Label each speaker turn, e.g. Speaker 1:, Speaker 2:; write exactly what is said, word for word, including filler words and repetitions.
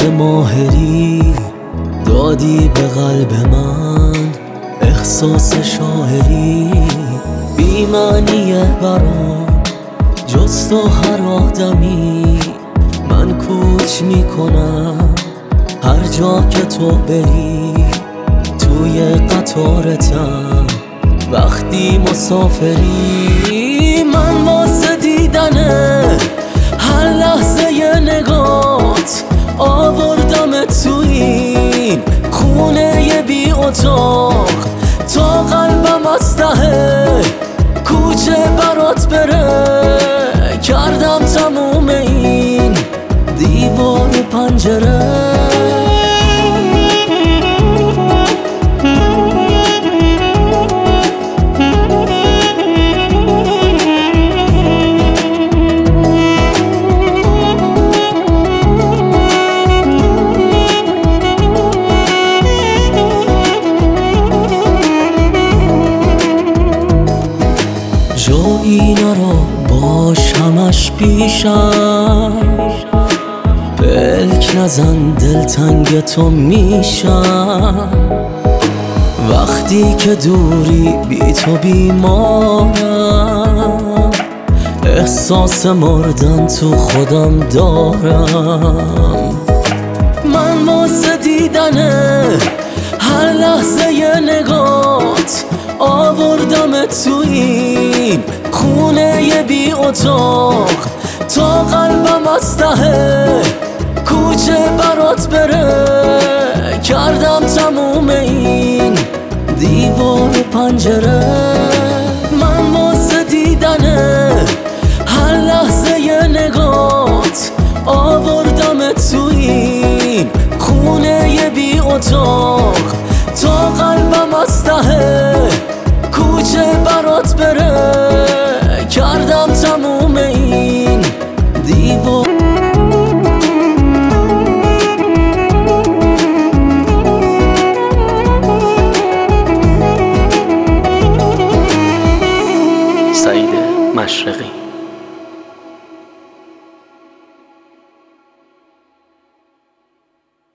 Speaker 1: که ماهری دادی به قلب من احساس شاعری بی معنیه برام جز تو هر آدمی من کوچ میکنم هر جا که تو بری توی قطارتم وقتی مسافری من واسه دیدنه هر لحظه ی نگات آوردم تو این خونه ی بی اتاق تا قلبم از ته کوچه برات بره کردم تموم این دیوار و پنجره جایی نرو باش همش پیشم بلک نزن دلتنگ تو میشم وقتی که دوری بی تو بیمارم احساس مردن تو خودم دارم من واسه دیدنه هر لحظه ی نگات آوردم تو این خونه ی بی اتاق تا قلبم از ته کوچه برات بره کردم تموم این دیوار و پنجره من واسه دیدنه هر لحظه ی نگات آوردم تو این خونه ی بی اتاق